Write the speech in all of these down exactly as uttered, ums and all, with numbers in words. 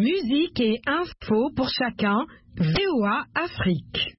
musique et info pour chacun, V O A Afrique.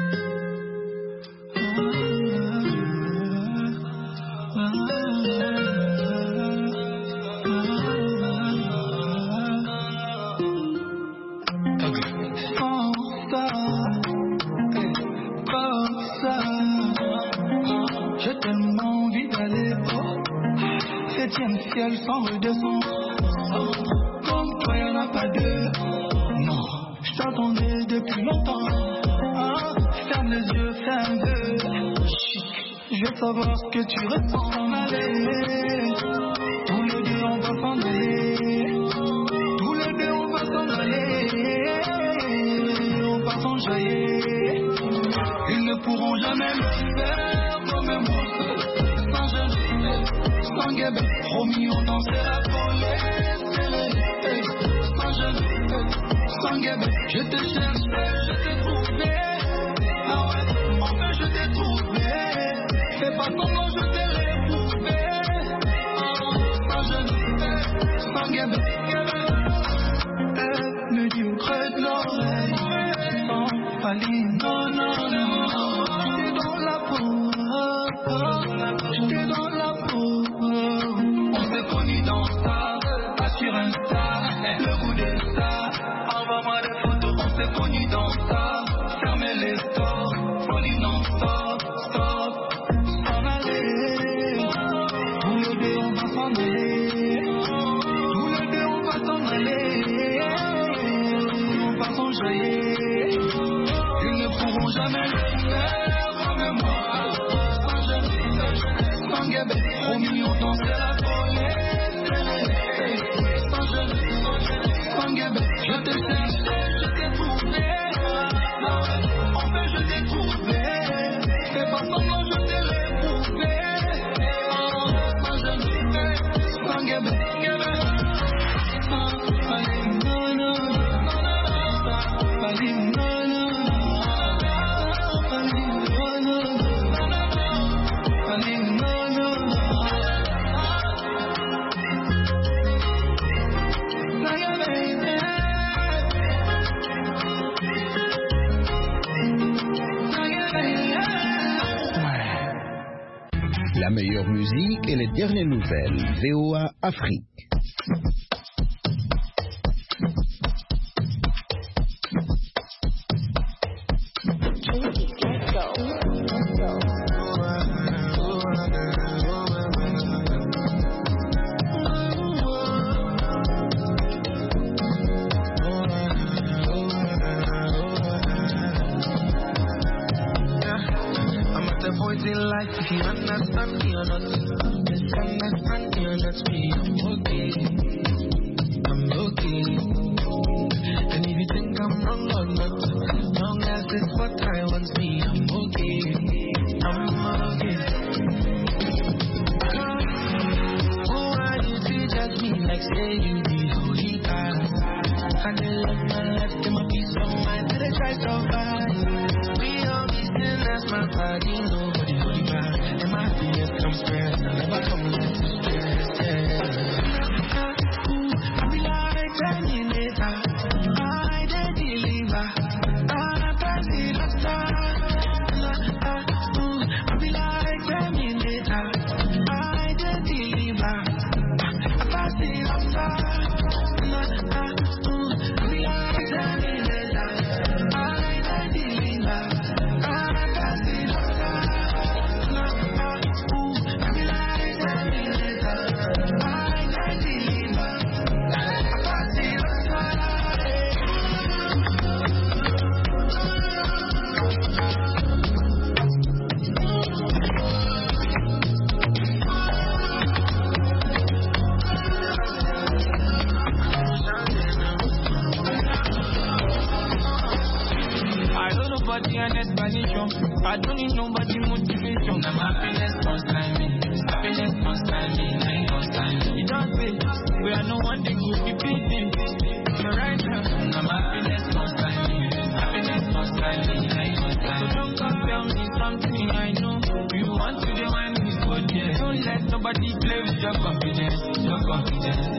J'ai tellement envie d'aller au septième ciel sans redescendre. Comme toi y'en a pas deux. Non, je t'attendais depuis longtemps. Ah, ferme les yeux, fais un peu. Je veux savoir ce que tu ressens dans ma vie. Tous les deux on va s'en aller. Tous les deux on va s'en aller. On va s'enjailler. Ils ne pourront jamais me faire comme moi. Sans jeune, sans guébé, promis on dansera pour les sans jeune, sans guébé, je te cherche, je t'ai trouvé. Ah ouais, enfin je t'ai trouvé. Fais pas comment je t'ai réprouvé. Ah, sans jeune, sans guébé. Elle me dit au creux de l'oreille. Sans faline, non, non, non. J'étais dans la peau. J'étais dans la peau. On s'est connus dans ça, pas sur Insta. Le goût de ça, envoie-moi des photos. On s'est connus dans ça, fermez les stores. Folie non-stop, stop, s'en aller. Tous les deux on va s'en aller. Tous les deux on va s'en aller. On va s'enjailler. Ils ne pourront jamais le faire comme moi. Sans jeune, sans guébé, promis on dansera pour les sans jeune, sans guébé. Je te cherche, je t'ai trouvé. Enfin je t'ai trouvé. Fais pas semblant, je t'ai réprouvé. Sans jeune, sans guébé. La meilleure musique et les dernières nouvelles. V O A Afrique. If you understand me or not, just understand me or not me, I'm okay, I'm okay. And if you think I'm wrong or not, long as it's what I want me, I'm okay, I'm okay. Who are you to judge me like say you be holy God? And they love my life, give my peace of mind, till they try to survive. We all be sinners, my body, nobody holy God. And my fears come spread, I never come with to stress, yeah. Ooh, I be like Terminator, I dey deliver, I pass it last time. Ooh, I be like Terminator, I dey deliver, I pass it last time. Ooh, I be like Terminator, I dey deliver, I pass it last time. An explanation. I don't need nobody motivation. I'm happiness constantly, happiness constantly, night constantly. You don't say we are no one thing will be beating. So right now, I'm happiness constantly, happiness constantly, night constantly. So don't come tell me something I know. You want to the one who's good, yeah. Don't let nobody play with your confidence, your confidence.